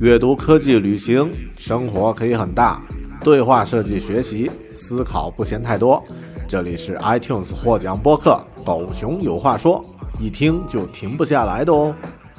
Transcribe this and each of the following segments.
阅读、科技、旅行，生活可以很大。对话设计学习，思考不嫌太多。这里是 iTunes 获奖播客《狗熊有话说》，一听就停不下来的哦。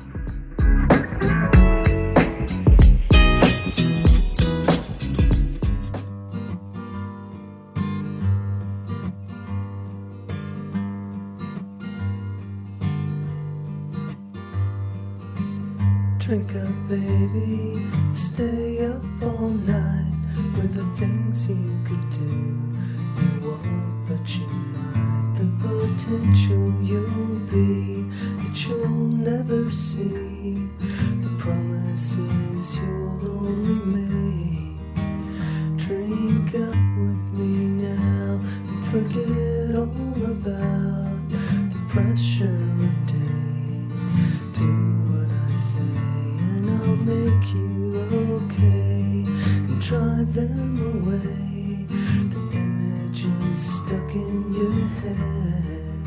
Drink up, baby, stay up all night with the things you could do. You won't, but you might. The potential you'll be that you'll never see. The promises you'll only make. Drink up with me now and forget all about the pressure of days. Do what I say.I'll make you okay and drive them away. The images stuck in your head.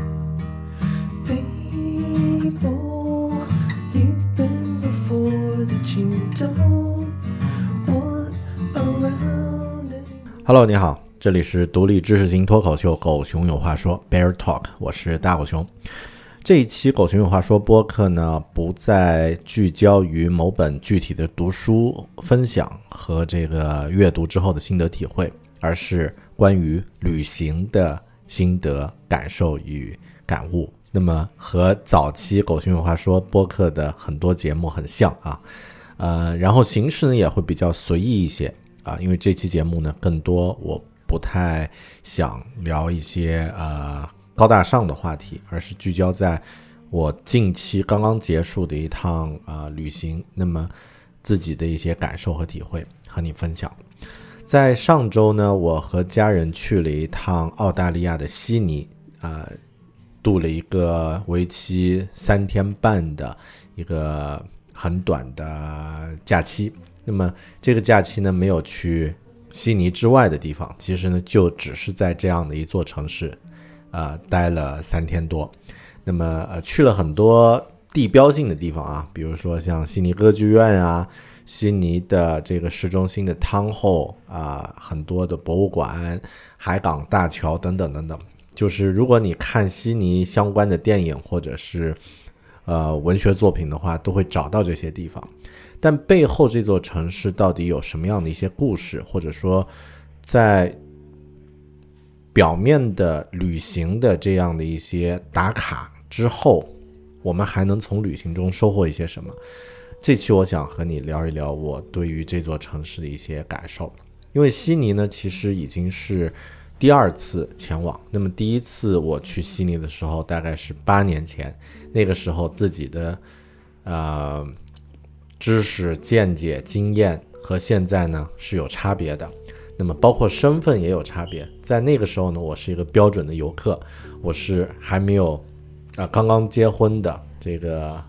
People you've been before that you don't want around Hello， 你好，这里是独立知识型脱口秀《狗熊有话说》Bear Talk， 我是大狗熊。这一期狗熊有话说播客呢，不再聚焦于某本具体的读书分享和这个阅读之后的心得体会，而是关于旅行的心得感受与感悟。那么和早期狗熊有话说播客的很多节目很像啊，然后形式呢也会比较随意一些啊，因为这期节目呢更多我不太想聊一些高大上的话题，而是聚焦在我近期刚刚结束的一趟旅行，那么自己的一些感受和体会和你分享。在上周呢，我和家人去了一趟澳大利亚的悉尼，度了一个为期3天半的一个很短的假期。那么这个假期呢，没有去悉尼之外的地方，其实呢就只是在这样的一座城市待了3天多。那么去了很多地标性的地方啊，比如说像悉尼歌剧院啊，悉尼的这个市中心的汤后很多的博物馆，海港大桥等等等等。就是如果你看悉尼相关的电影或者是文学作品的话，都会找到这些地方。但背后这座城市到底有什么样的一些故事，或者说在表面的旅行的这样的一些打卡之后，我们还能从旅行中收获一些什么？这期我想和你聊一聊我对于这座城市的一些感受。因为悉尼呢其实已经是第2次前往，那么第一次我去悉尼的时候大概是8年前，那个时候自己的知识见解经验和现在呢是有差别的，那么包括身份也有差别。在那个时候呢，我是一个标准的游客，我是还没有刚刚结婚的这个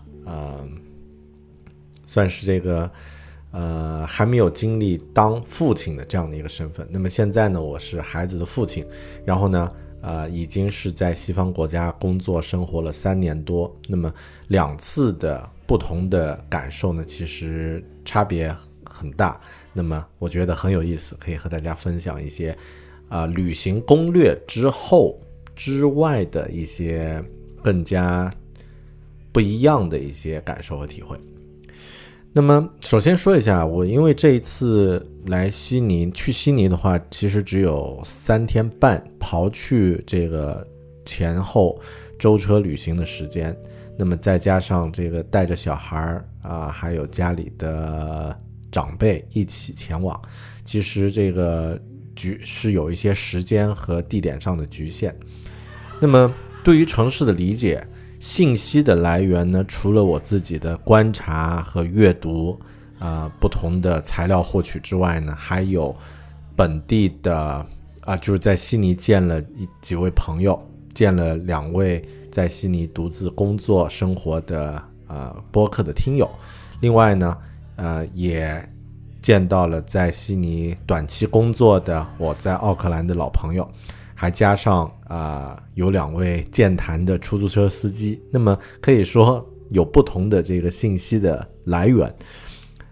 算是这个还没有经历当父亲的这样的一个身份。那么现在呢，我是孩子的父亲，然后呢已经是在西方国家工作生活了3年多。那么2次的不同的感受呢，其实差别很大。那么我觉得很有意思，可以和大家分享一些旅行攻略之外的一些更加不一样的一些感受和体会。那么首先说一下，我因为这一次来悉尼，去悉尼的话其实只有3天半，刨去这个前后舟车旅行的时间，那么再加上这个带着小孩还有家里的长辈一起前往，其实这个是有一些时间和地点上的局限。那么对于城市的理解，信息的来源呢，除了我自己的观察和阅读不同的材料获取之外呢，还有本地的就是在悉尼见了几位朋友，见了2位在悉尼独自工作生活的播客的听友。另外呢也见到了在悉尼短期工作的我在奥克兰的老朋友，还加上有2位健谈的出租车司机。那么可以说有不同的这个信息的来源。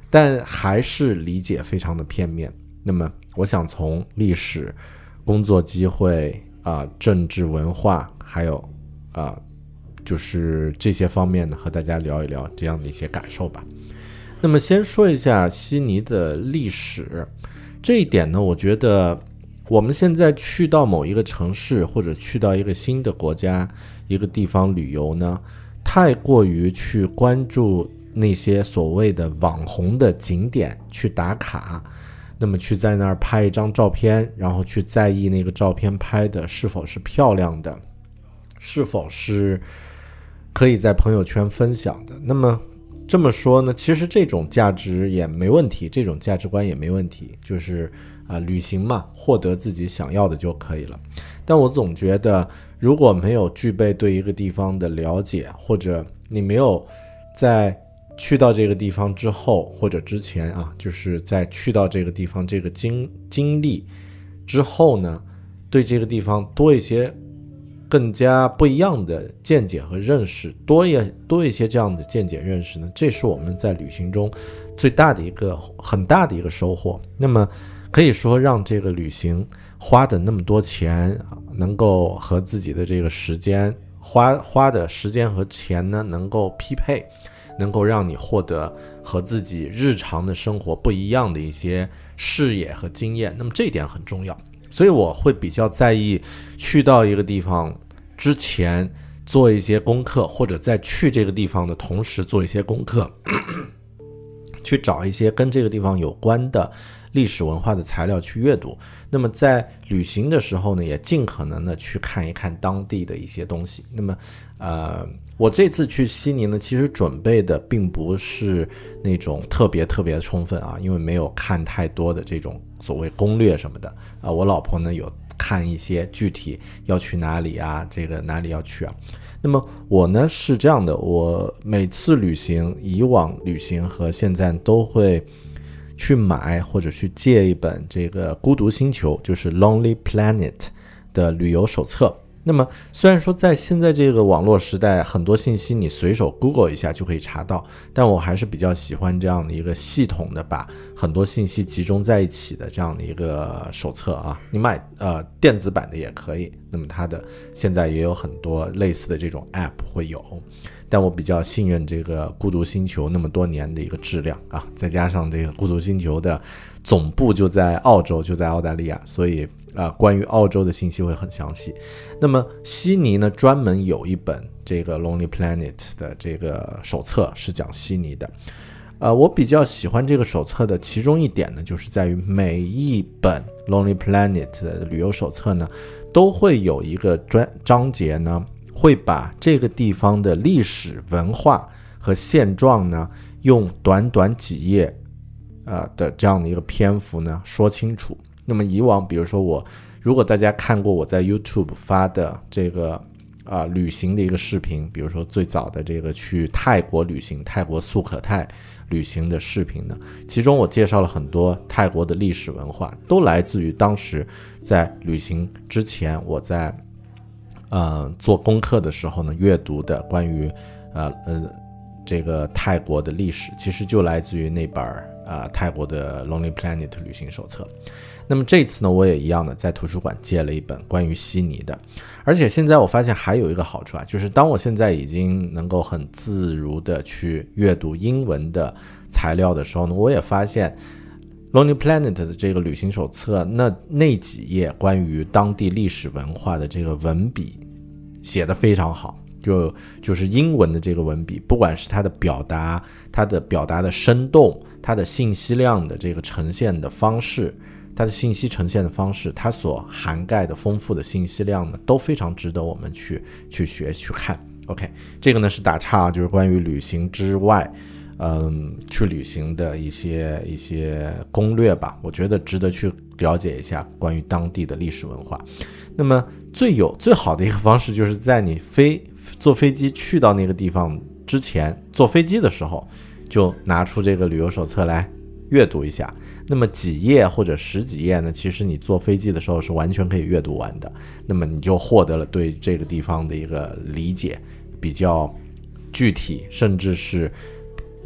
但还是理解非常的片面。那么我想从历史、工作机会政治文化，还有就是这些方面呢，和大家聊一聊这样的一些感受吧。那么先说一下悉尼的历史，这一点呢，我觉得我们现在去到某一个城市，或者去到一个新的国家、一个地方旅游呢，太过于去关注那些所谓的网红的景点去打卡，那么去在那儿拍一张照片，然后去在意那个照片拍的是否是漂亮的，是否是可以在朋友圈分享的。那么这么说呢，其实这种价值也没问题，这种价值观也没问题，就是旅行嘛，获得自己想要的就可以了。但我总觉得，如果没有具备对一个地方的了解，或者你没有在去到这个地方之后或者之前就是在去到这个地方这个经历之后呢，对这个地方多一些更加不一样的见解和认识，多一些这样的见解认识呢，这是我们在旅行中最大的很大的一个收获。那么可以说让这个旅行花的那么多钱能够和自己的这个时间花的时间和钱呢能够匹配，能够让你获得和自己日常的生活不一样的一些视野和经验，那么这一点很重要。所以我会比较在意去到一个地方之前做一些功课，或者在去这个地方的同时做一些功课去找一些跟这个地方有关的历史文化的材料去阅读。那么在旅行的时候呢，也尽可能的去看一看当地的一些东西。那么我这次去悉尼呢，其实准备的并不是那种特别充分因为没有看太多的这种所谓攻略什么的我老婆呢有看一些具体要去哪里这个哪里要去那么我呢是这样的，我每次旅行，以往旅行和现在都会去买或者去借一本这个孤独星球，就是 Lonely Planet 的旅游手册。那么虽然说在现在这个网络时代，很多信息你随手 Google 一下就可以查到，但我还是比较喜欢这样的一个系统的把很多信息集中在一起的这样的一个手册你买电子版的也可以，那么它的现在也有很多类似的这种 App 会有，但我比较信任这个孤独星球那么多年的一个质量再加上这个孤独星球的总部就在澳洲，就在澳大利亚，所以关于澳洲的信息会很详细。那么悉尼呢，专门有一本这个 Lonely Planet 的这个手册是讲悉尼的。我比较喜欢这个手册的其中一点呢，就是在于每一本 Lonely Planet 的旅游手册呢，都会有一个章节呢，会把这个地方的历史文化和现状呢，用短短几页的这样的一个篇幅呢说清楚。那么以往比如说如果大家看过我在 YouTube 发的这个旅行的一个视频，比如说最早的这个去泰国旅行，泰国素可泰旅行的视频呢，其中我介绍了很多泰国的历史文化，都来自于当时在旅行之前我在做功课的时候呢阅读的关于这个泰国的历史，其实就来自于那本泰国的 Lonely Planet 旅行手册。那么这次呢，我也一样的在图书馆借了一本关于悉尼的。而且现在我发现还有一个好处就是当我现在已经能够很自如的去阅读英文的材料的时候呢，我也发现 Lonely Planet 的这个旅行手册那几页关于当地历史文化的这个文笔写得非常好，就是英文的这个文笔，不管是它的表达的生动，它的信息量的这个呈现的方式，它的信息呈现的方式，它所涵盖的丰富的信息量呢，都非常值得我们去学去看。 OK， 这个呢是打岔就是关于旅行之外去旅行的一些攻略吧，我觉得值得去了解一下关于当地的历史文化。那么最好的一个方式就是在你坐飞机去到那个地方之前，坐飞机的时候就拿出这个旅游手册来阅读一下。那么几页或者10几页呢，其实你坐飞机的时候是完全可以阅读完的，那么你就获得了对这个地方的一个理解，比较具体，甚至是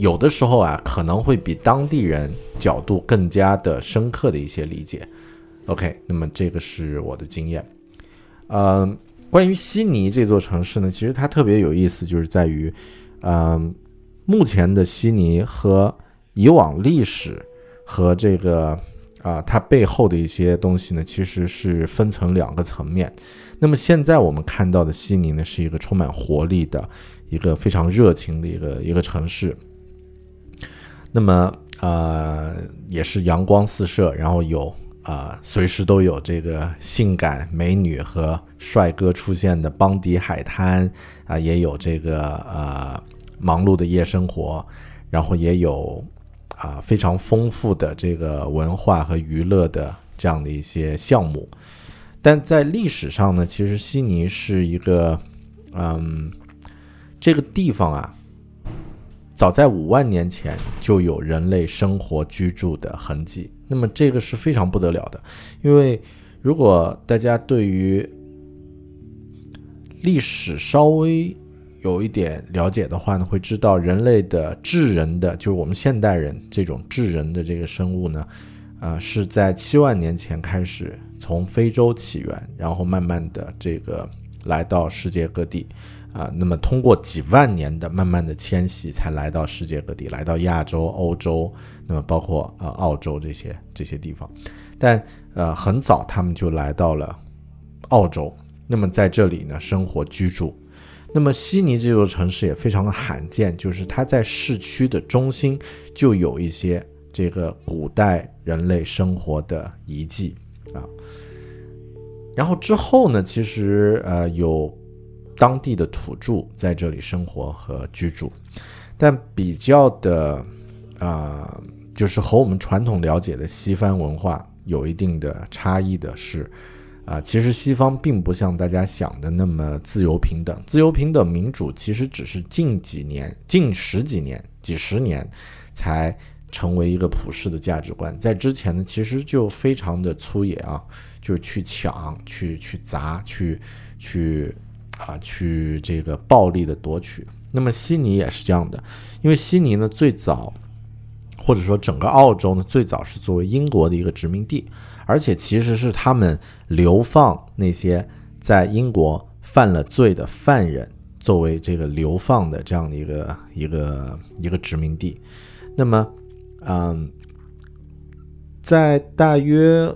有的时候啊，可能会比当地人角度更加的深刻的一些理解。OK， 那么这个是我的经验。关于悉尼这座城市呢，其实它特别有意思，就是在于，目前的悉尼和以往历史和这个它背后的一些东西呢，其实是分成两个层面。那么现在我们看到的悉尼呢，是一个充满活力的一个非常热情的一个城市。那么也是阳光四射，然后有随时都有这个性感美女和帅哥出现的邦迪海滩也有这个忙碌的夜生活，然后也有非常丰富的这个文化和娱乐的这样的一些项目。但在历史上呢，其实悉尼是一个这个地方啊，早在5万年前就有人类生活居住的痕迹。那么这个是非常不得了的，因为如果大家对于历史稍微有一点了解的话呢，会知道人类的智人的，就是我们现代人这种智人的这个生物呢，是在7万年前开始从非洲起源，然后慢慢的这个来到世界各地那么通过几万年的慢慢的迁徙，才来到世界各地，来到亚洲、欧洲，那么包括澳洲这些地方。但很早他们就来到了澳洲，那么在这里呢生活居住。那么悉尼这座城市也非常的罕见，就是它在市区的中心就有一些这个古代人类生活的遗迹然后之后呢，其实有当地的土著在这里生活和居住，但比较的就是和我们传统了解的西方文化有一定的差异的是其实西方并不像大家想的那么自由平等。自由平等民主其实只是近十几年几十年才成为一个普世的价值观，在之前呢其实就非常的粗野就是去抢去砸去这个暴力的夺取。那么悉尼也是这样的，因为悉尼呢最早，或者说整个澳洲呢最早是作为英国的一个殖民地，而且其实是他们流放那些在英国犯了罪的犯人作为这个流放的这样的一个殖民地。那么在大约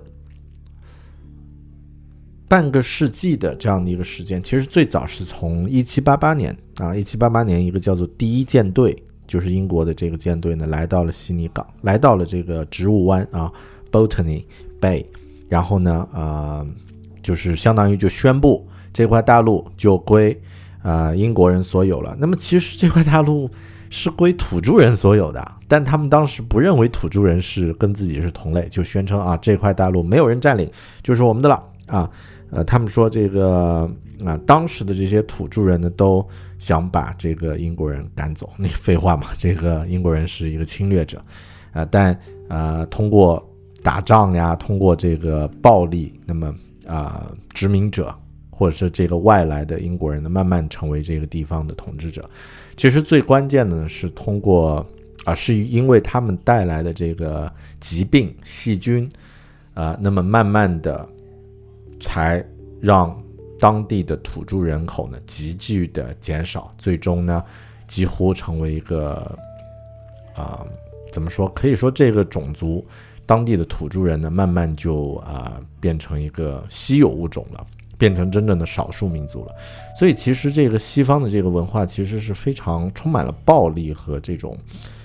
半个世纪的这样的一个时间，其实最早是从1788年1788年一个叫做第一舰队，就是英国的这个舰队呢来到了悉尼港，来到了这个植物湾Botany Bay， 然后呢就是相当于就宣布这块大陆就归英国人所有了。那么其实这块大陆是归土著人所有的，但他们当时不认为土著人是跟自己是同类，就宣称这块大陆没有人占领，就是我们的了他们说这个当时的这些土著人呢都想把这个英国人赶走，那废话嘛，这个英国人是一个侵略者但通过打仗呀，通过这个暴力，那么殖民者或者是这个外来的英国人呢慢慢成为这个地方的统治者。其实最关键的呢是通过是因为他们带来的这个疾病细菌那么慢慢的才让当地的土著人口呢急剧的减少，最终呢几乎成为一个怎么说，可以说这个种族当地的土著人呢慢慢就变成一个稀有物种了，变成真正的少数民族了。所以其实这个西方的这个文化其实是非常充满了暴力和这种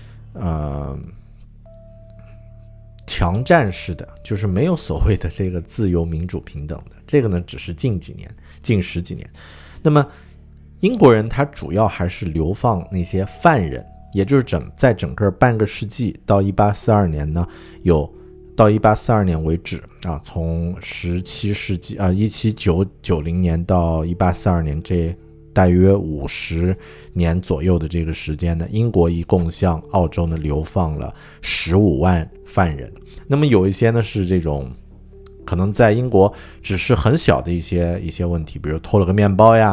强占式的，就是没有所谓的这个自由民主平等的，这个呢只是近十几年。那么英国人他主要还是流放那些犯人，也就是在整个半个世纪到1842年呢，到1842年为止从17世纪1790年到1842年这大约50年左右的这个时间呢，英国一共向澳洲呢流放了15万犯人。那么有一些呢是这种可能在英国只是很小的一些问题，比如偷了个面包呀，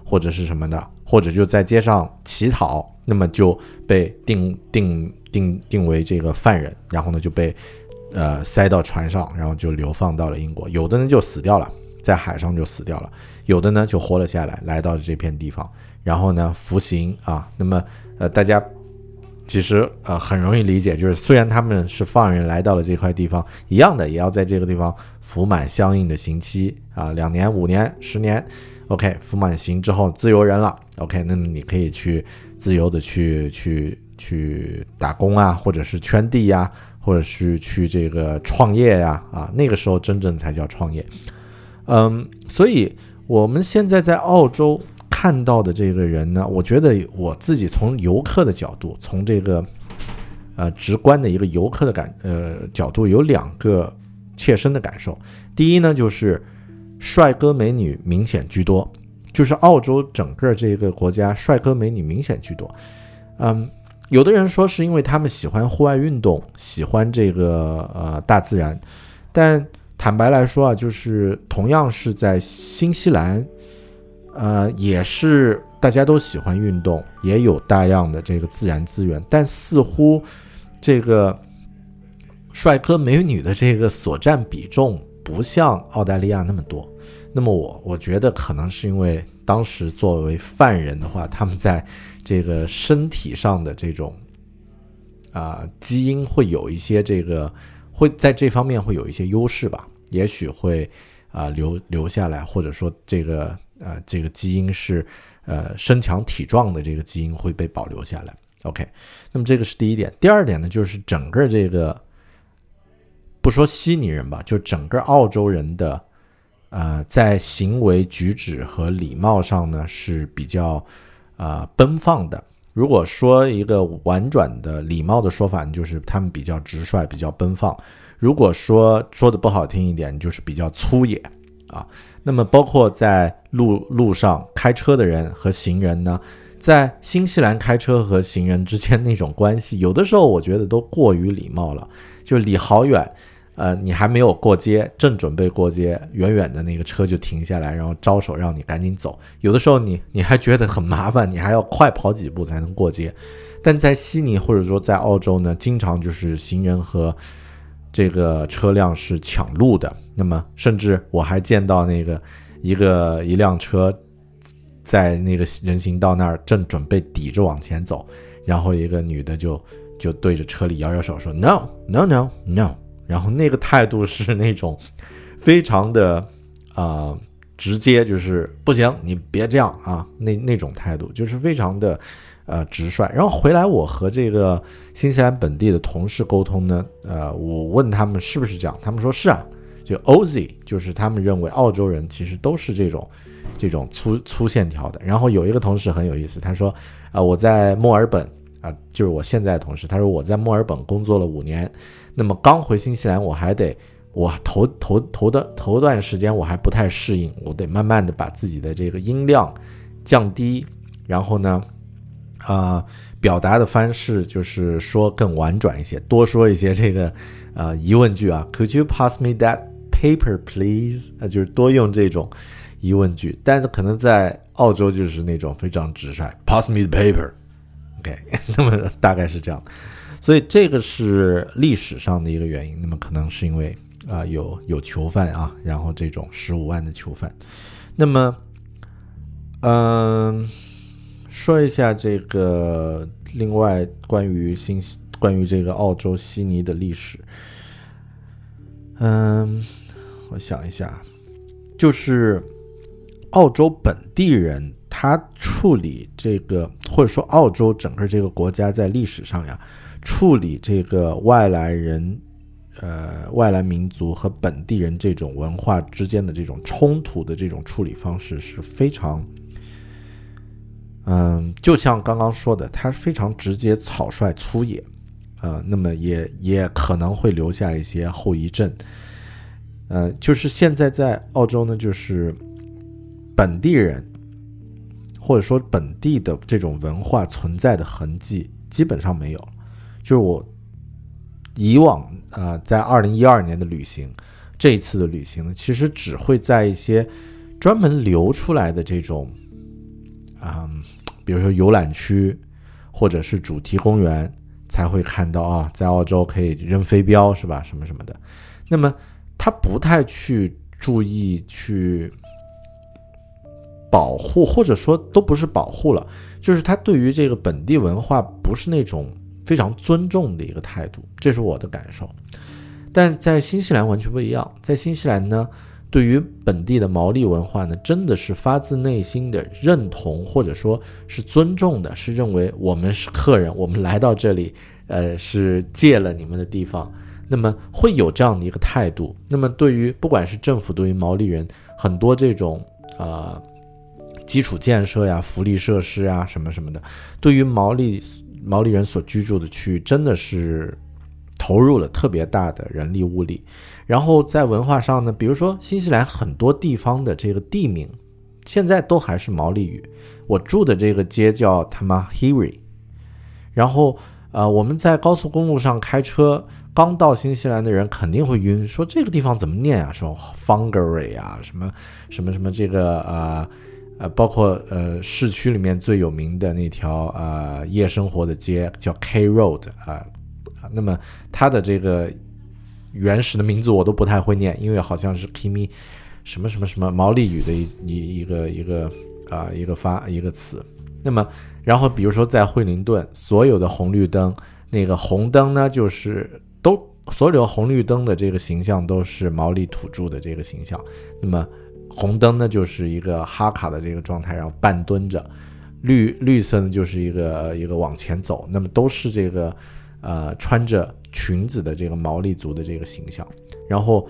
或者是什么的，或者就在街上乞讨，那么就被定为这个犯人，然后呢就被塞到船上，然后就流放到了英国。有的呢就死掉了，在海上就死掉了，有的呢就活了下来，来到这片地方，然后呢服刑啊。那么大家其实很容易理解，就是虽然他们是放人来到了这块地方，一样的也要在这个地方服满相应的刑期啊，2年、5年、10年。OK， 服满刑之后自由人了。OK， 那么你可以去自由的去打工啊，或者是圈地呀，或者是去这个创业呀，啊，那个时候真正才叫创业。所以我们现在在澳洲看到的这个人呢，我觉得我自己从游客的角度，从这个直观的一个游客的角度，有2个切身的感受。第一呢，就是帅哥美女明显居多，就是澳洲整个这个国家帅哥美女明显居多。有的人说是因为他们喜欢户外运动，喜欢这个大自然，但坦白来说啊，就是同样是在新西兰，也是大家都喜欢运动，也有大量的这个自然资源，但似乎这个帅哥美女的这个所占比重不像澳大利亚那么多。那么我觉得可能是因为当时作为犯人的话，他们在这个身体上的这种基因会有一些这个会在这方面会有一些优势吧，也许会留下来，或者说这个基因是身强体壮的这个基因会被保留下来。OK， 那么这个是第一点。第二点呢，就是整个这个不说悉尼人吧，就整个澳洲人的在行为举止和礼貌上呢是比较奔放的。如果说一个婉转的礼貌的说法，就是他们比较直率，比较奔放。如果说的不好听一点，就是比较粗野啊。那么包括在路上开车的人和行人呢，在新西兰开车和行人之间那种关系，有的时候我觉得都过于礼貌了，就离好远，你还没有过街，正准备过街，远远的那个车就停下来，然后招手让你赶紧走。有的时候你还觉得很麻烦，你还要快跑几步才能过街。但在悉尼或者说在澳洲呢，经常就是行人和这个车辆是抢路的。那么甚至我还见到那个一辆车在那个人行道那儿正准备抵着往前走，然后一个女的就对着车里摇摇手说 No No No No， 然后那个态度是那种非常的直接，就是不行你别这样啊，那种态度就是非常的直率。然后回来我和这个新西兰本地的同事沟通呢，我问他们是不是这样，他们说是啊，就 Aussie， 就是他们认为澳洲人其实都是这种粗线条的。然后有一个同事很有意思，他说我在墨尔本就是我现在的同事，他说我在墨尔本工作了5年，那么刚回新西兰我头段时间我还不太适应，我得慢慢的把自己的这个音量降低，然后呢表达的方式就是说更婉转一些，多说一些这个疑问句啊 Could you pass me that paper please， 就是多用这种疑问句。但是可能在澳洲就是那种非常直率 Pass me the paper OK 那么大概是这样。所以这个是历史上的一个原因，那么可能是因为有囚犯啊，然后这种15万的囚犯。那么说一下这个另外关于这个澳洲悉尼的历史。我想一下，就是澳洲本地人他处理这个，或者说澳洲整个这个国家在历史上呀，处理这个外来人外来民族和本地人这种文化之间的这种冲突的这种处理方式是非常就像刚刚说的，它非常直接、草率、粗野，那么也可能会留下一些后遗症。就是现在在澳洲呢，就是本地人或者说本地的这种文化存在的痕迹基本上没有。就是我以往在2012年的旅行，这一次的旅行呢，其实只会在一些专门留出来的这种比如说游览区或者是主题公园才会看到啊，在澳洲可以扔飞镖是吧，什么什么的。那么他不太去注意去保护，或者说都不是保护了，就是他对于这个本地文化不是那种非常尊重的一个态度，这是我的感受。但在新西兰完全不一样，在新西兰呢，对于本地的毛利文化呢，真的是发自内心的认同，或者说是尊重的，是认为我们是客人，我们来到这里是借了你们的地方，那么会有这样的一个态度。那么对于不管是政府对于毛利人很多这种基础建设呀、福利设施啊什么什么的，对于毛利人所居住的区域真的是投入了特别大的人力物力。然后在文化上呢，比如说新西兰很多地方的这个地名现在都还是毛利语，我住的这个街叫 Tamahiri， 然后我们在高速公路上开车，刚到新西兰的人肯定会晕，说这个地方怎么念啊，说 Whangarei 啊，什么什么什么这个包括市区里面最有名的那条夜生活的街叫 K Road 那么它的这个原始的名字我都不太会念，因为好像是 Kimi 什么什么什么毛利语的一个词。那么然后比如说在惠灵顿，所有的红绿灯，那个红灯呢就是所有红绿灯的这个形象都是毛利土著的这个形象，那么红灯呢就是一个哈卡的这个状态，然后半蹲着，绿色呢就是一个往前走，那么都是这个穿着裙子的这个毛利族的这个形象。然后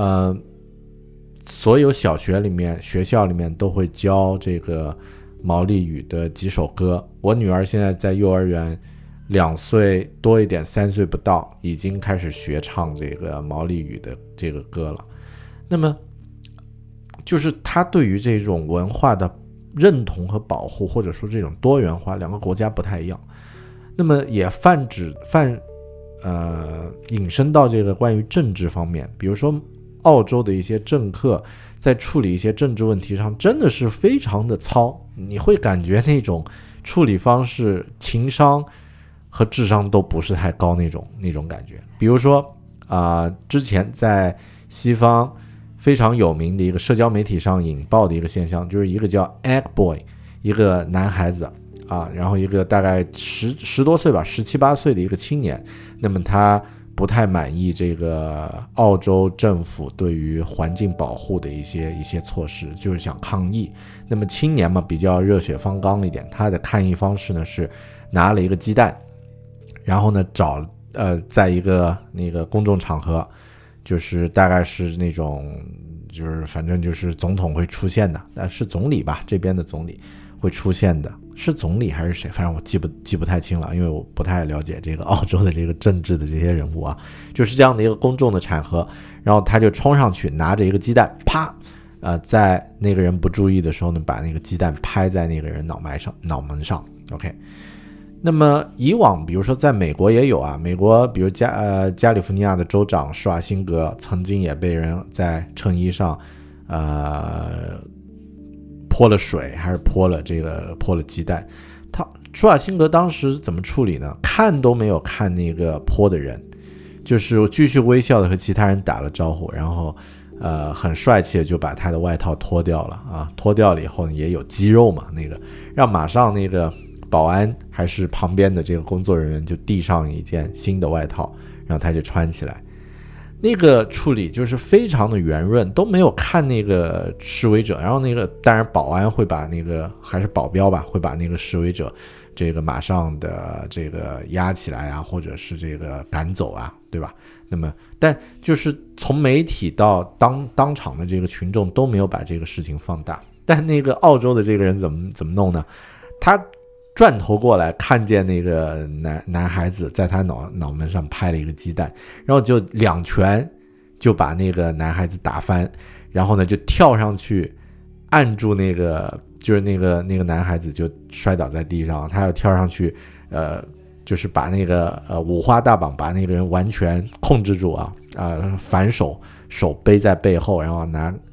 所有小学里面学校里面都会教这个毛利语的几首歌，我女儿现在在幼儿园2岁多一点，3岁不到，已经开始学唱这个毛利语的这个歌了。那么就是他对于这种文化的认同和保护，或者说这种多元化，两个国家不太一样。那么也引申到这个关于政治方面，比如说澳洲的一些政客在处理一些政治问题上真的是非常的糙，你会感觉那种处理方式情商和智商都不是太高那种感觉。比如说之前在西方非常有名的一个社交媒体上引爆的一个现象，就是一个叫 Egg Boy， 一个男孩子然后一个大概十多岁吧，17、18岁的一个青年，那么他不太满意这个澳洲政府对于环境保护的一些措施，就是想抗议。那么青年嘛，比较热血方刚一点，他的抗议方式呢是拿了一个鸡蛋，然后呢在一个那个公众场合，就是大概是那种就是反正就是总统会出现的，是总理吧，这边的总理会出现的，是总理还是谁，反正我记不太清了，因为我不太了解这个澳洲的这个政治的这些人物就是这样的一个公众的场合，然后他就冲上去拿着一个鸡蛋，啪在那个人不注意的时候呢，把那个鸡蛋拍在那个人脑门上 OK。 那么以往比如说在美国也有美国比如加利福尼亚的州长施瓦辛格曾经也被人在衬衣上泼了水，还是泼了鸡蛋。施瓦辛格当时怎么处理呢？看都没有看那个泼的人，就是继续微笑的和其他人打了招呼，然后很帅气的就把他的外套脱掉了脱掉了以后呢，也有肌肉嘛，那个让马上那个保安还是旁边的这个工作人员就递上一件新的外套，然后他就穿起来。那个处理就是非常的圆润，都没有看那个示威者，然后那个当然保安会把那个还是保镖吧，会把那个示威者这个马上的这个压起来或者是这个赶走对吧？那么但就是从媒体到当场的这个群众都没有把这个事情放大。但那个澳洲的这个人怎么弄呢？他转头过来看见那个男孩子在他脑门上拍了一个鸡蛋，然后就2拳就把那个男孩子打翻，然后呢就跳上去按住那个就是那个男孩子就摔倒在地上，他要跳上去就是把那个五花大绑把那个人完全控制住反手背在背后，然后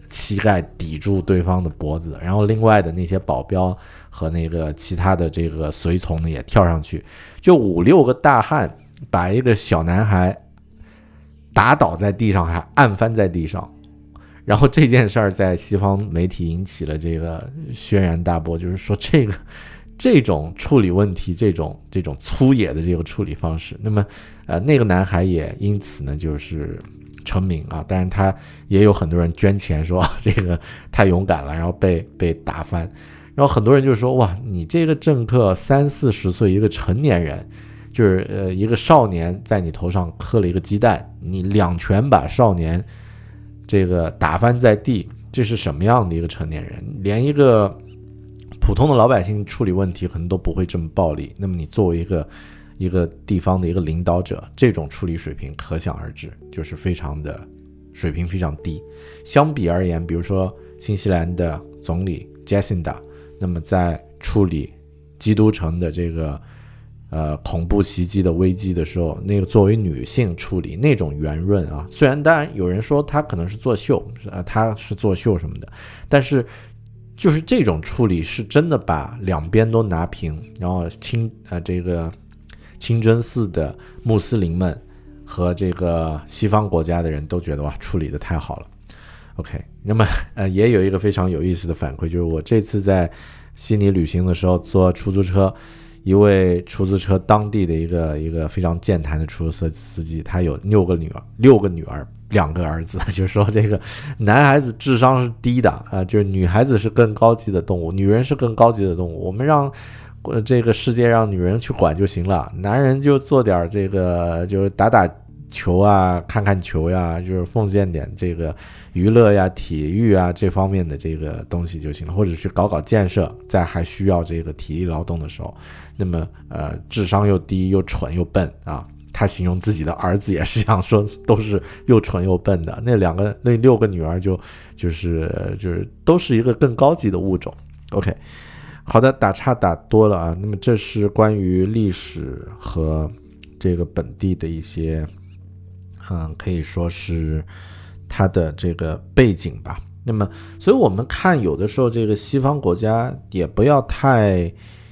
膝盖抵住对方的脖子，然后另外的那些保镖和那个其他的这个随从呢也跳上去，就5-6个大汉把一个小男孩打倒在地上，还按翻在地上。然后这件事儿在西方媒体引起了这个轩然大波，就是说这种处理问题，这种粗野的这个处理方式，那么那个男孩也因此呢就是成名啊。当然他也有很多人捐钱说这个太勇敢了，然后被打翻。然后很多人就说哇，你这个政客30-40岁一个成年人，就是一个少年在你头上磕了一个鸡蛋，你2拳把少年这个打翻在地，这是什么样的一个成年人？连一个普通的老百姓处理问题可能都不会这么暴力，那么你作为一个地方的一个领导者，这种处理水平可想而知，就是水平非常低。相比而言，比如说新西兰的总理 Jacinda， 那么在处理基督城的这个恐怖袭击的危机的时候，那个作为女性处理那种圆润啊，虽然当然有人说她可能是作秀，她是作秀什么的，但是就是这种处理是真的把两边都拿平，然后这个清真寺的穆斯林们和这个西方国家的人都觉得哇，处理的太好了。OK， 那么也有一个非常有意思的反馈，就是我这次在悉尼旅行的时候坐出租车，一位出租车当地的一个非常健谈的出租车司机，他有6个女儿2个儿子，就是说这个男孩子智商是低的就是女孩子是更高级的动物，女人是更高级的动物，我们让这个世界让女人去管就行了，男人就做点这个就是打球啊，看球呀，就是奉献点这个娱乐呀、体育啊这方面的这个东西就行了，或者去搞建设，在还需要这个体力劳动的时候，那么智商又低又蠢又笨啊。他形容自己的儿子也是这样说，都是又蠢又笨的。那6个女儿就是都是一个更高级的物种。OK， 好的，打岔打多了啊。那么这是关于历史和这个本地的一些可以说是它的这个背景吧。那么所以我们看有的时候这个西方国家也不要太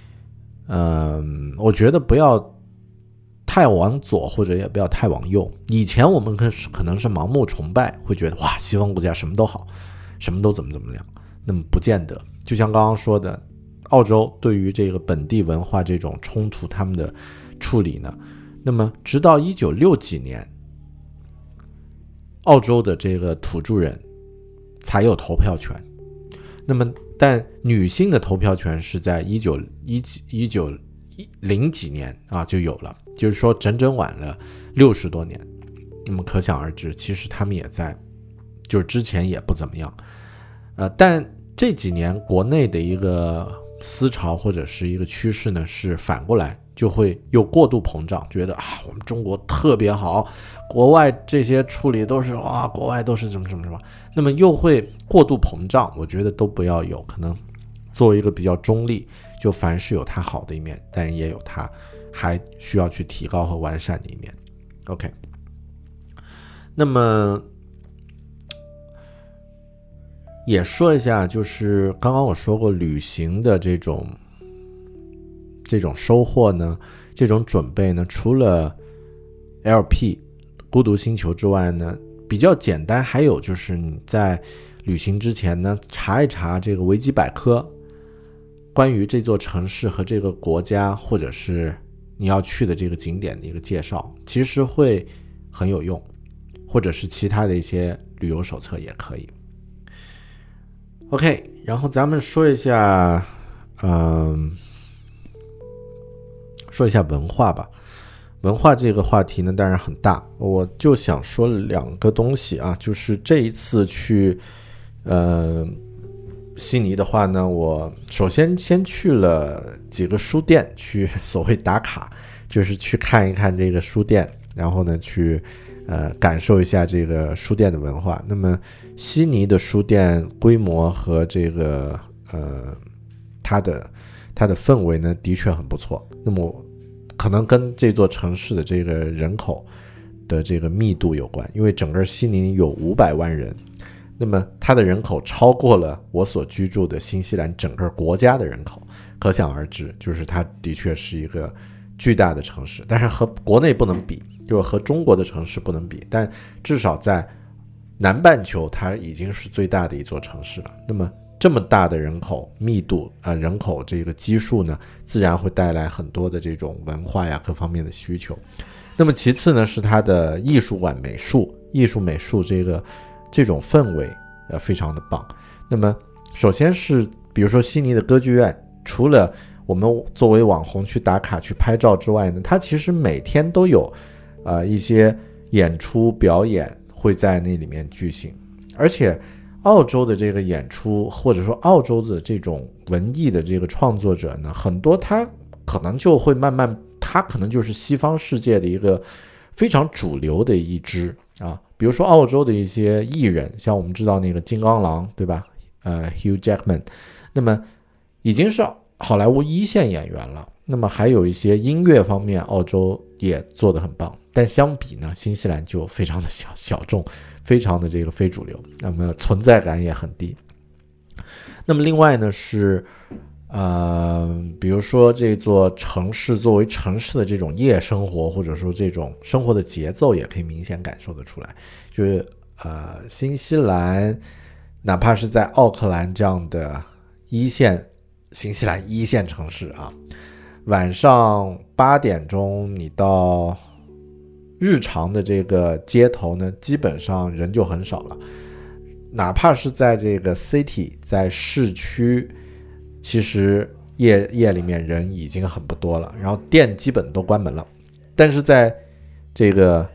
我觉得不要太往左，或者也不要太往右。以前我们可能是盲目崇拜，会觉得哇，西方国家什么都好，什么都怎么样。那么不见得，就像刚刚说的，澳洲对于这个本地文化这种冲突他们的处理呢，那么直到1960几年，澳洲的这个土著人才有投票权。那么但女性的投票权是在1910几年就有了，就是说整整晚了60多年。那么可想而知，其实他们也在就是之前也不怎么样。但这几年国内的一个思潮或者是一个趋势呢，是反过来就会又过度膨胀，觉得我们中国特别好，国外这些处理都是国外都是什么，那么又会过度膨胀。我觉得都不要有，可能作为一个比较中立，就凡是有它好的一面，但也有它还需要去提高和完善的一面。 OK， 那么也说一下，就是刚刚我说过旅行的这种收获呢，这种准备呢，除了 LP 孤独星球之外呢，比较简单，还有就是你在旅行之前呢，查一查这个维基百科，关于这座城市和这个国家或者是你要去的这个景点的一个介绍，其实会很有用，或者是其他的一些旅游手册也可以。OK， 然后咱们说一下文化吧。文化这个话题呢当然很大，我就想说2个东西啊，就是这一次去悉尼的话呢，我首先去了几个书店，去所谓打卡，就是去看一看这个书店，然后呢去感受一下这个书店的文化。那么悉尼的书店规模和这个它的氛围呢的确很不错。那么可能跟这座城市的这个人口的这个密度有关，因为整个悉尼有500万人， 那么它的人口超过了我所居住的新西兰整个国家的人口，可想而知，就是它的确是一个巨大的城市，但是和国内不能比，就是和中国的城市不能比，但至少在南半球它已经是最大的一座城市了。那么这么大的人口密度人口这个基数呢，自然会带来很多的这种文化呀各方面的需求。那么其次呢，是它的艺术馆美术这种氛围非常的棒。那么首先是比如说悉尼的歌剧院，除了我们作为网红去打卡去拍照之外呢，它其实每天都有一些演出表演会在那里面举行。而且澳洲的这个演出，或者说澳洲的这种文艺的这个创作者呢，很多他可能就会慢慢，他可能就是西方世界的一个非常主流的一支比如说澳洲的一些艺人，像我们知道那个金刚狼，对吧？Hugh Jackman， 那么已经是好莱坞一线演员了。那么还有一些音乐方面，澳洲也做得很棒，但相比呢，新西兰就非常的小众，非常的这个非主流，那么存在感也很低。那么另外呢是比如说这座城市作为城市的这种夜生活，或者说这种生活的节奏也可以明显感受得出来。就是新西兰哪怕是在奥克兰这样的新西兰一线城市晚上8点钟你到日常的这个街头呢，基本上人就很少了。哪怕是在这个 city， 在市区，其实夜里面人已经很不多了，然后店基本都关门了。但是在这个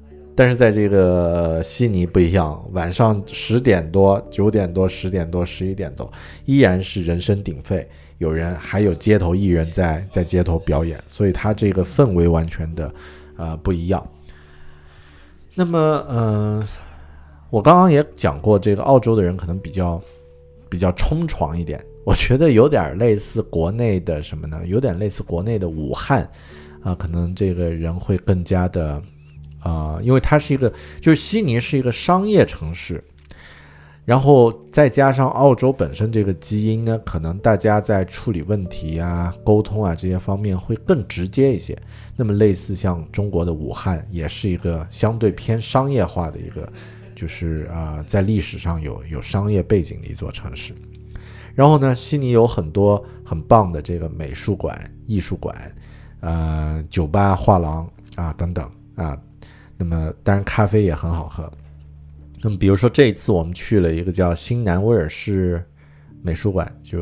悉尼不一样，晚上10点多、9点多、10点多、11点多，依然是人声鼎沸，还有街头艺人在街头表演，所以它这个氛围完全的不一样。那么我刚刚也讲过，这个澳洲的人可能比较冲闯一点，我觉得有点类似国内的什么呢？有点类似国内的武汉可能这个人会更加的因为它是就是悉尼是一个商业城市，然后再加上澳洲本身这个基因呢，可能大家在处理问题沟通这些方面会更直接一些。那么类似像中国的武汉，也是一个相对偏商业化的一个，就是在历史上有商业背景的一座城市。然后呢，悉尼有很多很棒的这个美术馆、艺术馆、酒吧、画廊等等那么当然咖啡也很好喝。那么比如说这一次我们去了一个叫新南威尔士美术馆，就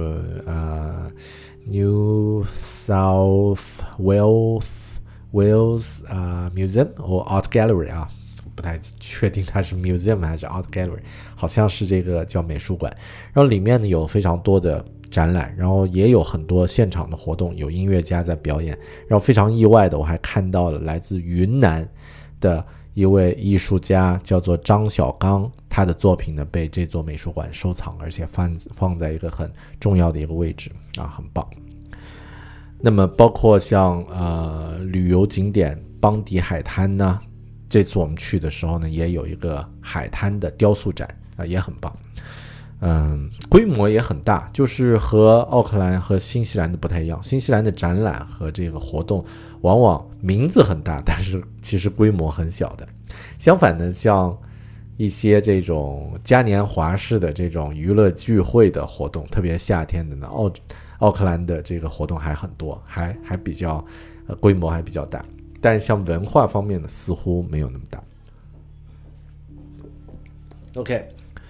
New South Wales Museum 或 Art Gallery 不太确定它是 museum 还是 art gallery， 好像是这个叫美术馆。然后里面呢有非常多的展览，然后也有很多现场的活动，有音乐家在表演。然后非常意外的，我还看到了来自云南的一位艺术家叫做张小刚，他的作品呢被这座美术馆收藏，而且放在一个很重要的一个位置很棒。那么包括像旅游景点邦迪海滩呢，这次我们去的时候呢，也有一个海滩的雕塑展也很棒。规模也很大，就是和奥克兰和新西兰的不太一样。新西兰的展览和这个活动往往名字很大，但是其实规模很小的。相反呢，像一些这种嘉年华式的这种娱乐聚会的活动，特别夏天的呢，奥克兰的这个活动还很多，还比较规模还比较大。但像文化方面呢，似乎没有那么大。OK。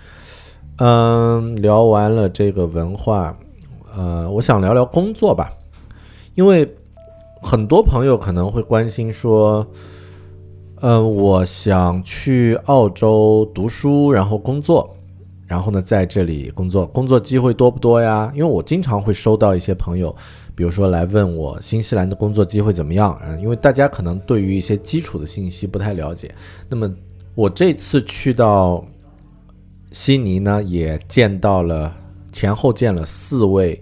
聊完了这个文化，我想聊聊工作吧。因为很多朋友可能会关心说，我想去澳洲读书，然后工作，然后呢在这里工作机会多不多呀？因为我经常会收到一些朋友，比如说来问我新西兰的工作机会怎么样，因为大家可能对于一些基础的信息不太了解。那么我这次去到悉尼呢，也前后见了4位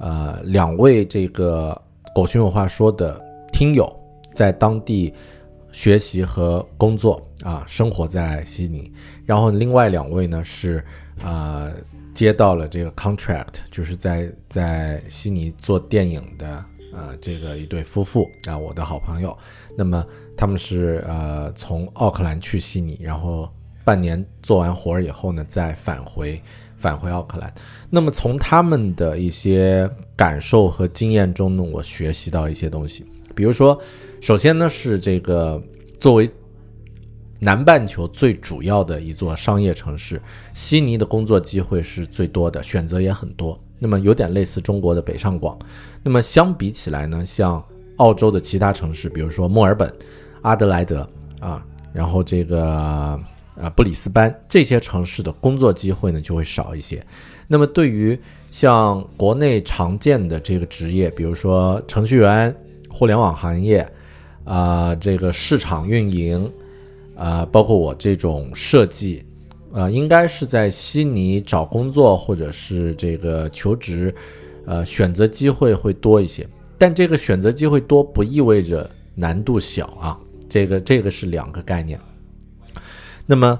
2位这个狗熊有话说的听友，在当地学习和工作啊，生活在悉尼。然后另外2位呢是接到了这个 contract， 就是在悉尼做电影的这个一对夫妇啊，我的好朋友。那么他们是从奥克兰去悉尼，然后半年做完活以后呢，再返回奥克兰。那么从他们的一些感受和经验中呢，我学习到一些东西。比如说，首先呢是这个作为南半球最主要的一座商业城市，悉尼的工作机会是最多的，选择也很多。那么有点类似中国的北上广。那么相比起来呢，像澳洲的其他城市，比如说墨尔本、阿德莱德啊，然后这个布里斯班这些城市的工作机会呢就会少一些。那么对于像国内常见的这个职业，比如说程序员、互联网行业这个市场运营包括我这种设计应该是在悉尼找工作或者是这个求职选择机会会多一些。但这个选择机会多不意味着难度小啊，这个是2个概念。那么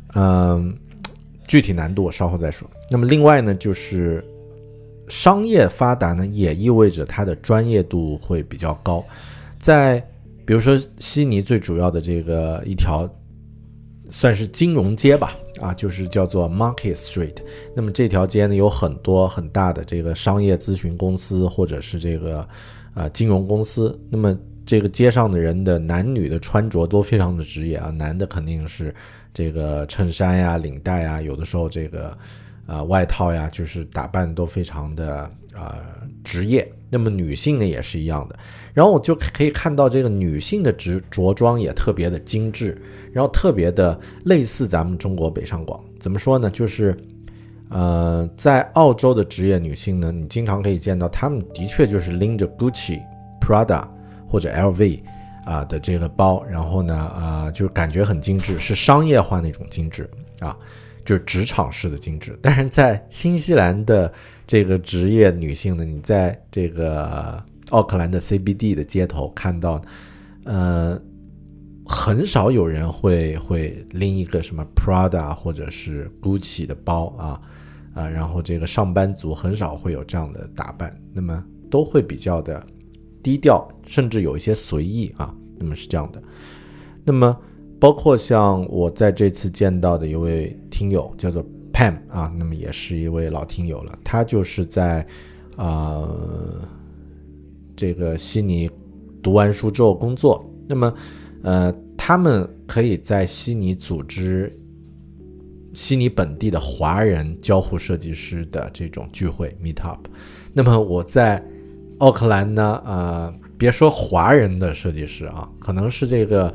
具体难度我稍后再说。那么另外呢，就是商业发达呢也意味着它的专业度会比较高。在比如说悉尼最主要的这个一条算是金融街吧就是叫做 Market Street。那么这条街呢有很多很大的这个商业咨询公司或者是这个金融公司。那么这个街上的人的男女的穿着都非常的职业男的肯定是这个衬衫呀、领带呀，有的时候这个外套呀，就是打扮都非常的职业。那么女性呢也是一样的。然后我就可以看到这个女性的着装也特别的精致，然后特别的类似咱们中国北上广。怎么说呢，就是在澳洲的职业女性呢，你经常可以见到她们的确就是拎着 Gucci、Prada 或者 LV的这个包，然后呢就感觉很精致，是商业化那种精致就是职场式的精致。但是在新西兰的这个职业女性呢，你在这个奥克兰的 CBD 的街头看到很少有人会拎一个什么 Prada 或者是 Gucci 的包然后这个上班族很少会有这样的打扮，那么都会比较的低调，甚至有一些随意那么是这样的。那么包括像我在这次见到的一位听友叫做 Pam 那么也是一位老听友了。他就是在这个悉尼读完书之后工作。那么他们可以在悉尼组织悉尼本地的华人交互设计师的这种聚会 meet up。 那么我在奥克兰呢别说华人的设计师可能是这个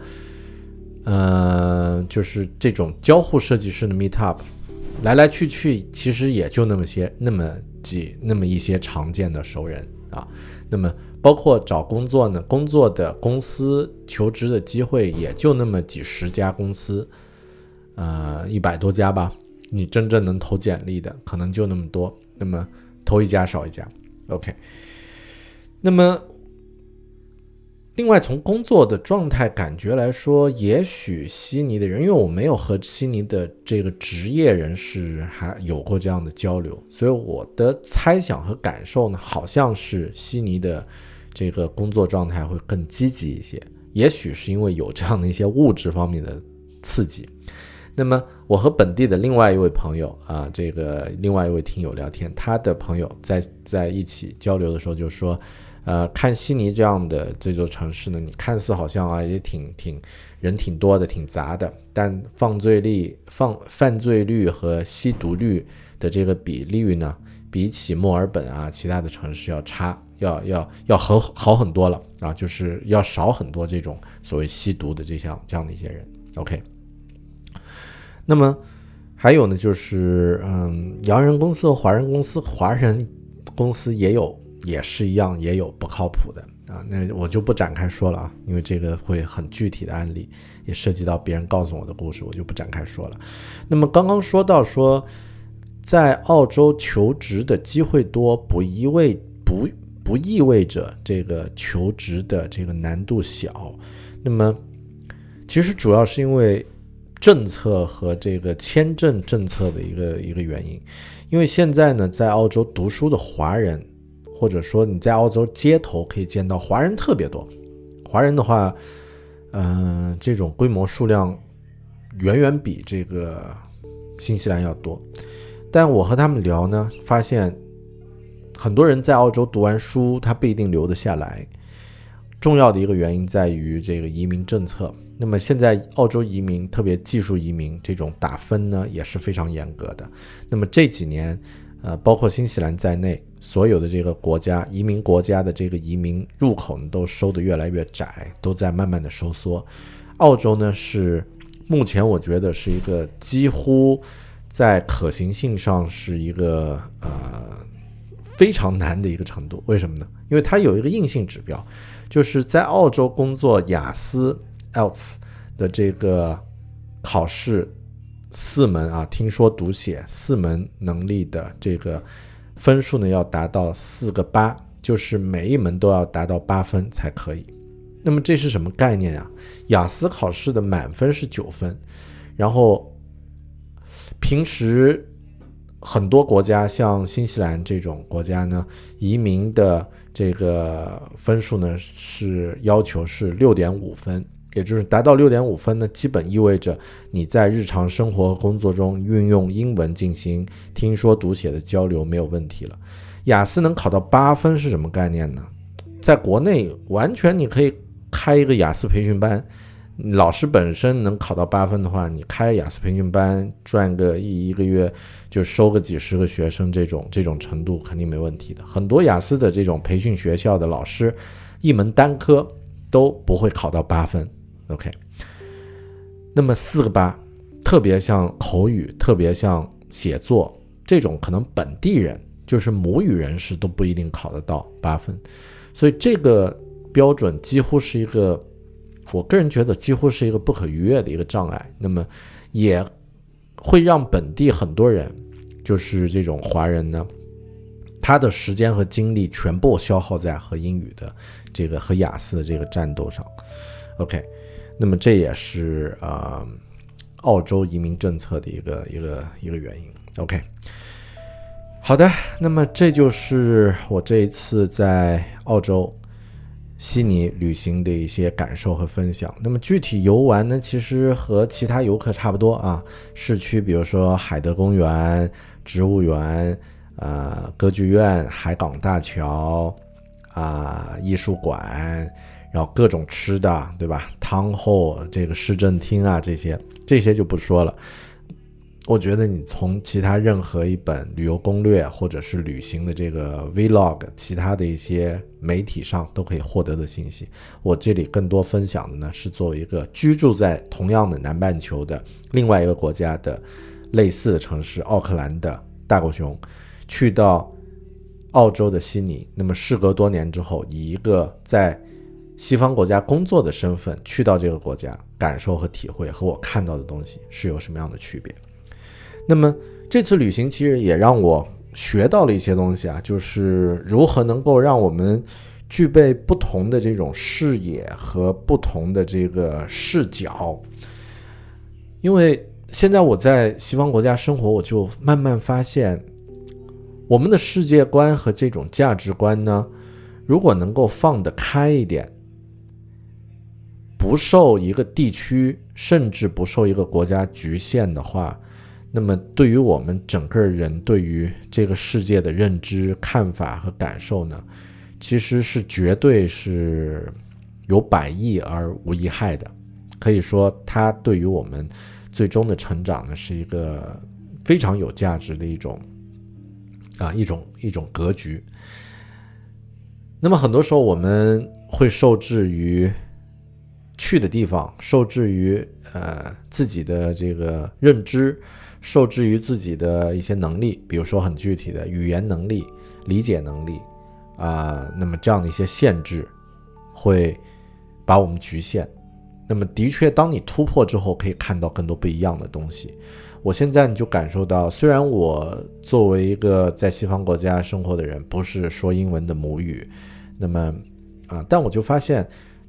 就是这种交互设计师的 meet up 来来去去其实也就那么一些常见的熟人那么包括找工作呢，工作的公司求职的机会也就那么几十家公司100多家吧，你真正能投简历的可能就那么多，那么投一家少一家。 OK。 那么另外从工作的状态感觉来说，也许悉尼的人，因为我没有和悉尼的这个职业人士还有过这样的交流，所以我的猜想和感受呢，好像是悉尼的这个工作状态会更积极一些，也许是因为有这样的一些物质方面的刺激。那么我和本地的另外一位朋友这个另外一位听友聊天，他的朋友在一起交流的时候就说看悉尼这样的这座城市呢，你看似好像也人挺多的，挺杂的，但犯罪率和吸毒率的这个比例呢，比起墨尔本其他的城市要差，要好很多了就是要少很多这种所谓吸毒的这样的一些人。 OK。 那么还有呢，就是洋人公司和华人公司也是一样，也有不靠谱的那我就不展开说了因为这个会很具体的案例，也涉及到别人告诉我的故事，我就不展开说了。那么刚刚说到说在澳洲求职的机会多不意味着这个求职的这个难度小。那么其实主要是因为政策和这个签证政策的一个原因。因为现在呢，在澳洲读书的华人，或者说你在澳洲街头可以见到华人特别多。华人的话，这种规模数量远远比这个新西兰要多。但我和他们聊呢，发现很多人在澳洲读完书，他不一定留得下来。重要的一个原因在于这个移民政策。那么现在澳洲移民，特别技术移民这种打分呢也是非常严格的。那么这几年包括新西兰在内，所有的这个国家移民国家的这个移民入口呢都收得越来越窄，都在慢慢的收缩。澳洲呢是目前我觉得是一个几乎在可行性上是一个非常难的一个程度。为什么呢？因为它有一个硬性指标，就是在澳洲工作雅思 IELTS 的这个考试4门啊，听说读写4门能力的这个分数呢要达到4个8，就是每一门都要达到8分才可以。那么这是什么概念啊？雅思考试的满分是9分，然后平时很多国家像新西兰这种国家呢，移民的这个分数呢是要求是 6.5 分，也就是达到 6.5 分呢，基本意味着你在日常生活和工作中运用英文进行听说读写的交流没有问题了。雅思能考到8分是什么概念呢？在国内完全你可以开一个雅思培训班，老师本身能考到8分的话，你开雅思培训班赚个一个月就收个几十个学生，这种程度肯定没问题的。很多雅思的这种培训学校的老师，一门单科都不会考到8分。OK， 那么4个8，特别像口语，特别像写作，这种可能本地人就是母语人士都不一定考得到8分，所以这个标准几乎是一个，我个人觉得几乎是一个不可逾越的一个障碍。那么也会让本地很多人，就是这种华人呢，他的时间和精力全部消耗在和英语的这个和雅思的这个战斗上。OK， 那么这也是澳洲移民政策的一个原因。OK， 好的，那么这就是我这一次在澳洲悉尼旅行的一些感受和分享。那么具体游玩呢，其实和其他游客差不多啊。市区比如说海德公园、植物园、歌剧院、海港大桥艺术馆，然后各种吃的，对吧？汤后这个市政厅啊，这些就不说了。我觉得你从其他任何一本旅游攻略或者是旅行的这个 vlog 其他的一些媒体上都可以获得的信息。我这里更多分享的呢，是作为一个居住在同样的南半球的另外一个国家的类似的城市奥克兰的大狗熊，去到澳洲的悉尼，那么事隔多年之后，以一个在西方国家工作的身份去到这个国家，感受和体会和我看到的东西是有什么样的区别。那么这次旅行其实也让我学到了一些东西啊，就是如何能够让我们具备不同的这种视野和不同的这个视角。因为现在我在西方国家生活，我就慢慢发现我们的世界观和这种价值观呢，如果能够放得开一点，不受一个地区甚至不受一个国家局限的话，那么对于我们整个人对于这个世界的认知、看法和感受呢，其实是绝对是有百益而无一害的。可以说它对于我们最终的成长呢，是一个非常有价值的一种格局。那么很多时候我们会受制于去的地方，受制于自己的这个认知，受制于自己的一些能力，比如说很具体的语言能力、理解能力那么这样的一些限制会把我们局限。那么的确当你突破之后，可以看到更多不一样的东西。我现在你就感受到，虽然我作为一个在西方国家生活的人，不是说英文的母语，那么但我就发现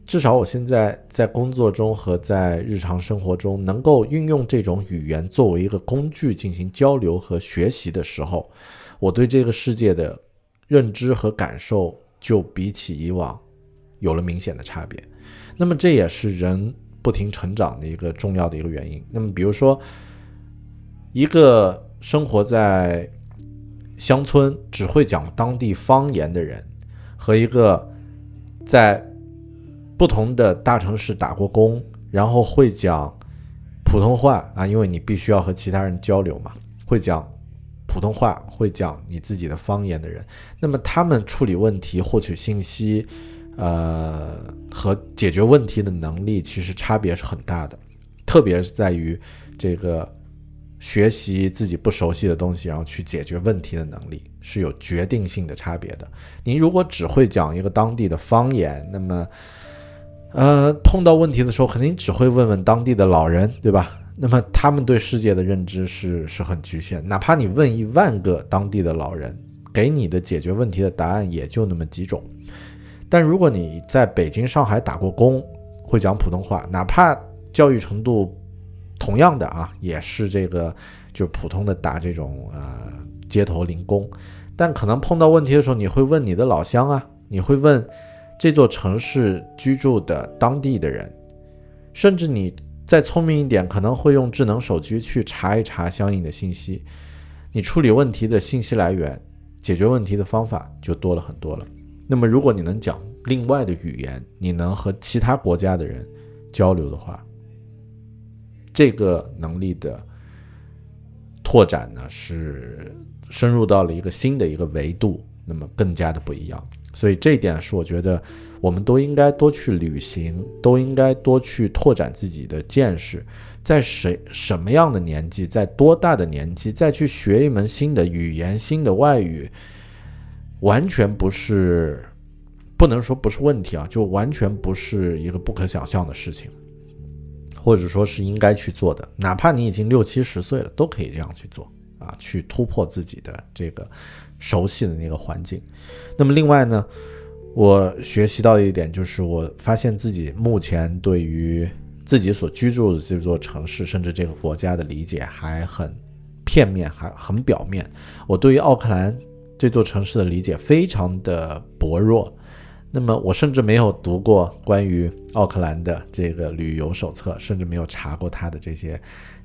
至少我现在在工作中和在日常生活中能够运用这种语言作为一个工具进行交流和学习的时候，我对这个世界的认知和感受就比起以往有了明显的差别。那么这也是人不停成长的一个重要的一个原因。那么比如说一个生活在乡村只会讲当地方言的人，和一个在不同的大城市打过工，然后会讲普通话啊，因为你必须要和其他人交流嘛，会讲普通话，会讲你自己的方言的人，那么他们处理问题、获取信息，和解决问题的能力其实差别是很大的，特别是在于这个学习自己不熟悉的东西，然后去解决问题的能力是有决定性的差别的。你如果只会讲一个当地的方言，那么碰到问题的时候肯定只会问问当地的老人，对吧？那么他们对世界的认知是很局限，哪怕你问10000个当地的老人，给你的解决问题的答案也就那么几种。但如果你在北京、上海打过工，会讲普通话，哪怕教育程度同样的啊，也是这个就普通的打这种街头零工，但可能碰到问题的时候，你会问你的老乡啊，你会问这座城市居住的当地的人，甚至你再聪明一点，可能会用智能手机去查一查相应的信息。你处理问题的信息来源、解决问题的方法就多了很多了。那么如果你能讲另外的语言，你能和其他国家的人交流的话，这个能力的拓展呢，是深入到了一个新的一个维度，那么更加的不一样。所以这一点是我觉得我们都应该多去旅行，都应该多去拓展自己的见识，在什么样的年纪，在多大的年纪再去学一门新的语言、新的外语，完全不能说不是问题啊，就完全不是一个不可想象的事情，或者说是应该去做的。哪怕你已经60、70岁了，都可以这样去做啊，去突破自己的这个熟悉的那个环境。那么另外呢，我学习到的一点就是，我发现自己目前对于自己所居住的这座城市甚至这个国家的理解还很片面，还很表面。我对于奥克兰这座城市的理解非常的薄弱，那么我甚至没有读过关于奥克兰的这个旅游手册，甚至没有查过它的这些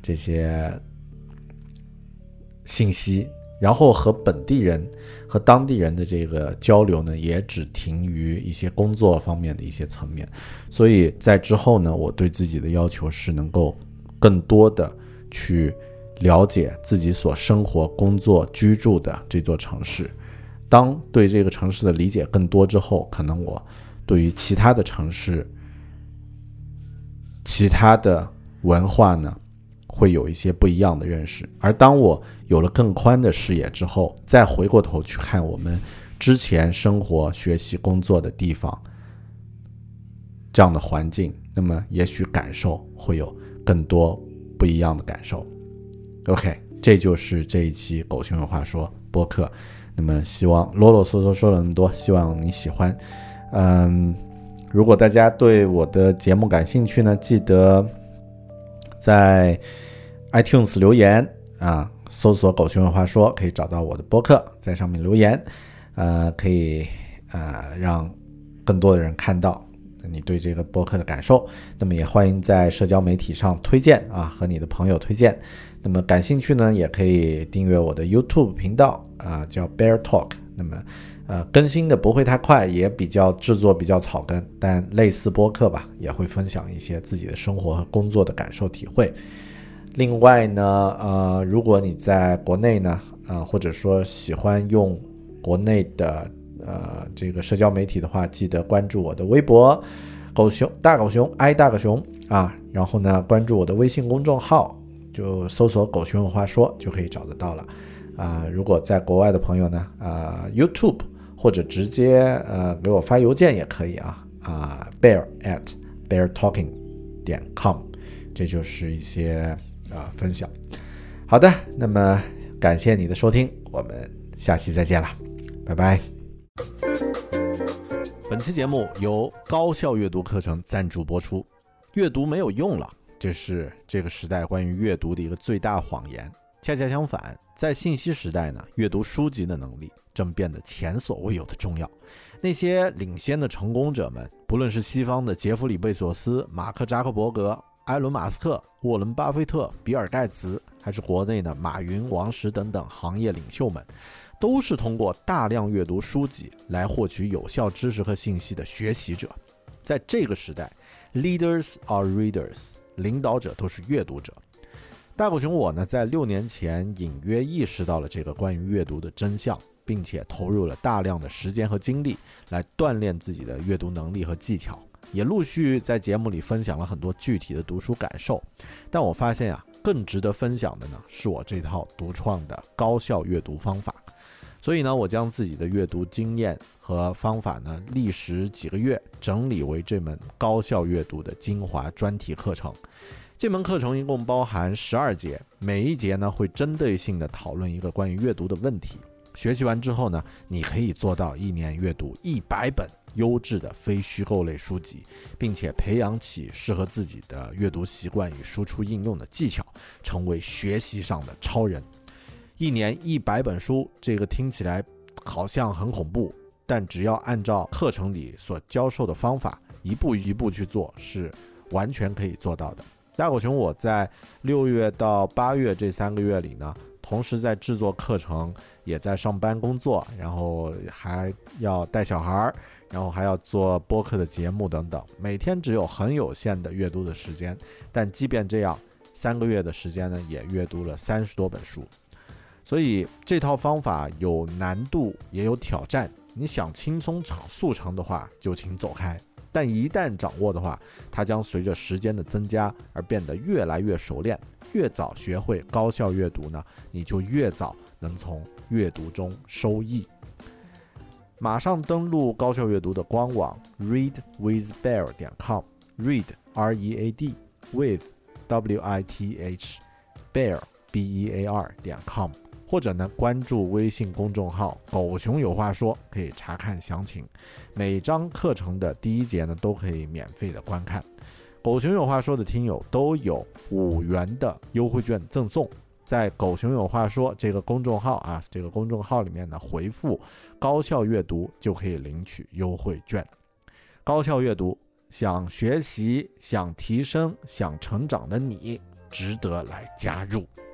信息，然后和本地人和当地人的这个交流呢，也只停于一些工作方面的一些层面。所以在之后呢，我对自己的要求是能够更多的去了解自己所生活、工作、居住的这座城市。当对这个城市的理解更多之后，可能我对于其他的城市、其他的文化呢，会有一些不一样的认识。而当我有了更宽的视野之后，再回过头去看我们之前生活、学习、工作的地方，这样的环境，那么也许感受会有更多不一样的感受。OK， 这就是这一期狗熊有话说播客。那么希望啰啰嗦嗦说了那么多，希望你喜欢。如果大家对我的节目感兴趣呢，记得在 iTunes 留言啊，搜索狗熊有话说，可以找到我的播客，在上面留言，可以让更多的人看到你对这个播客的感受。那么也欢迎在社交媒体上推荐啊，和你的朋友推荐。那么感兴趣呢，也可以订阅我的 YouTube 频道叫 Bear Talk。那么更新的不会太快，也制作比较草根，但类似播客吧，也会分享一些自己的生活和工作的感受体会。另外呢，如果你在国内呢，或者说喜欢用国内的这个社交媒体的话，记得关注我的微博大狗熊爱大狗熊啊，然后呢关注我的微信公众号，就搜索狗熊有话说就可以找得到了。如果在国外的朋友呢，YouTube 或者直接给我发邮件也可以bear@beartalking.com， 这就是一些分享。好的，那么感谢你的收听，我们下期再见了，拜拜。 本期节目由高效阅读课程赞助播出。阅读没有用了，这是这个时代关于阅读的一个最大谎言。恰恰相反，在信息时代呢，阅读书籍的能力正变得前所未有的重要。那些领先的成功者们，不论是西方的杰弗里·贝索斯、马克·扎克伯格、埃伦·马斯克、沃伦·巴菲特、比尔·盖茨，还是国内的马云、王石等等行业领袖们，都是通过大量阅读书籍来获取有效知识和信息的学习者。在这个时代 ，Leaders are readers， 领导者都是阅读者。大狗熊我呢，在6年前隐约意识到了这个关于阅读的真相，并且投入了大量的时间和精力来锻炼自己的阅读能力和技巧，也陆续在节目里分享了很多具体的读书感受。但我发现更值得分享的呢，是我这套独创的高效阅读方法。所以呢，我将自己的阅读经验和方法呢，历时几个月整理为这门高效阅读的精华专题课程。这门课程一共包含12节，每一节呢会针对性的讨论一个关于阅读的问题。学习完之后呢，你可以做到1年阅读100本优质的非虚构类书籍，并且培养起适合自己的阅读习惯与输出应用的技巧，成为学习上的超人。1年100本书，这个听起来好像很恐怖，但只要按照课程里所教授的方法一步一步去做，是完全可以做到的。大狗熊我在6月到8月这3个月里呢，同时在制作课程，也在上班工作，然后还要带小孩，然后还要做播客的节目等等，每天只有很有限的阅读的时间，但即便这样，3个月的时间呢，也阅读了30多本书。所以这套方法有难度也有挑战，你想轻松速成的话就请走开，但一旦掌握的话，它将随着时间的增加而变得越来越熟练。越早学会高效阅读呢，你就越早能从阅读中收益。马上登录高效阅读的官网 readwithbear.com， read R-E-A-D with W-I-T-H bear B-E-A-R.com， 或者呢关注微信公众号狗熊有话说，可以查看详情。每章课程的第1节呢都可以免费的观看。狗熊有话说的听友都有5元的优惠券赠送，在狗熊有话说这个公众号这个公众号里面呢，回复高效阅读就可以领取优惠券。高效阅读，想学习、想提升、想成长的你，值得来加入。